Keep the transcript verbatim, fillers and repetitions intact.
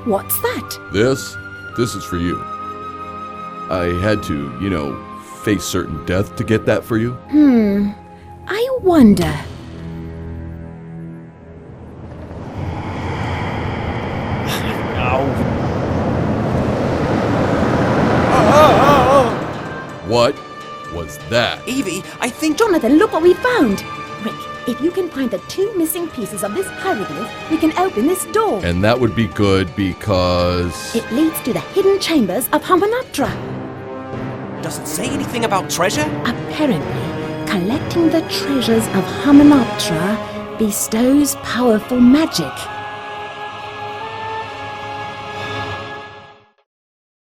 What's that? This? This is for you. I had to, you know, face certain death to get that for you. Hmm. I wonder. What was that? Evie, I think... Jonathan, look what we found! Rick, if you can find the two missing pieces of this hieroglyph, we can open this door. And that would be good because... It leads to the hidden chambers of Hamunaptra. Does it say anything about treasure? Apparently, collecting the treasures of Hamunaptra bestows powerful magic.